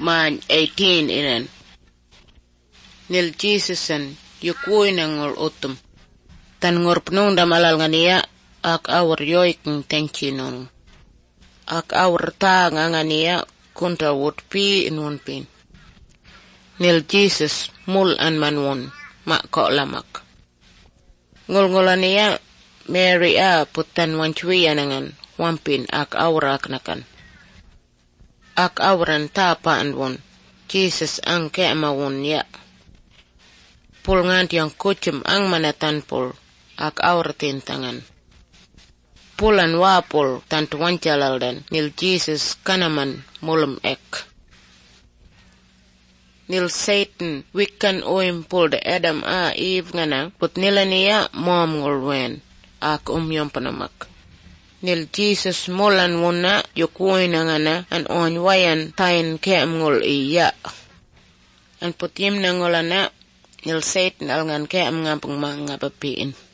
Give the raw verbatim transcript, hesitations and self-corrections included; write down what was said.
man eighteen inen. Nil Jesusen yukuinen ngol utum. Tan ngorpnung damalal ngania ak awar yoikeng tengchinong. Ak awar ta ngangania kunta wot pi inun pin. Nil Jesus mul an manwon mak ko lamak. Ngol-ngolania Mary a putan wanchui anangan wampin ak awar aknakan. Ak awaran tapaan won Jesus ang keamawon ya. Pul ngant yang kucem ang manatan pul ak awar tintangan. Pulan wapul tantu wancalal dan nil Jesus kanaman mulem ek. Nil Satan wikan oim pul de Adam a Eve ngana put nilania mom ngulwen ak umyom panamak. Nil Jesus mulan wuna yukuin ngana an on wayan tain keam ngul iya. An put yim na ngulana nil Satan al ngan keam ngapang mga papiin.